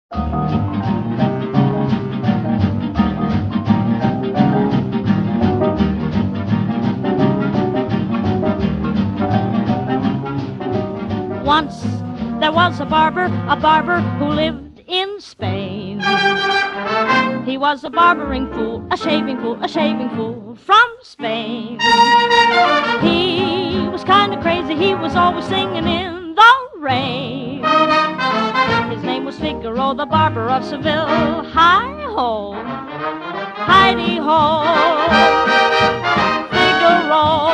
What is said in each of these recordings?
Once there was a barber who lived in Spain. He was a barbering fool, a shaving fool from Spain. He was kind of crazy, he was always singing in the rain. His name was Figaro, the barber of Seville. Hi-ho, Heidi-ho, Figaro.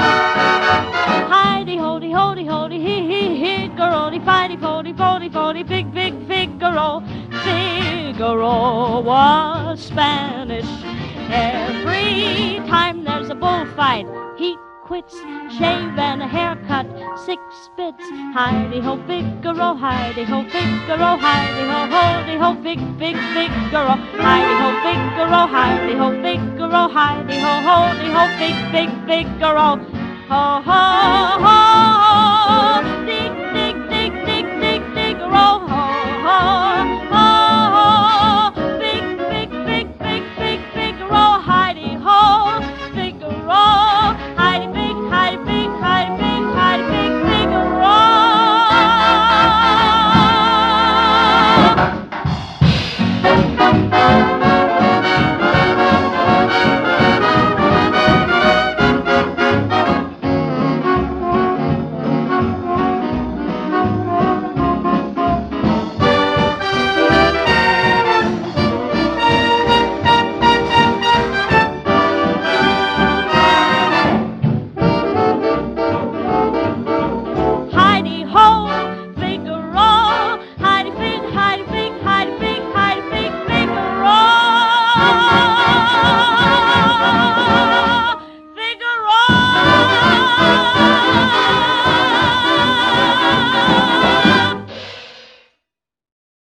Heidi-ho-de-ho-de-ho-de, hee-hee-hee-garo-de, fighty-fody-fody-fody, big Figaro. Figaro was Spanish. Every time there's a bullfight, he quits, shave and a haircut, 6 bits. Heidi-ho, Figaro, Heidi-ho, Figaro, Heidi-ho, ho-de-ho, big Figaro. Heidi-ho, Figaro, Heidi-ho, Figaro, Heidi-ho, ho-de-ho, big Figaro. Ho, ho, ho.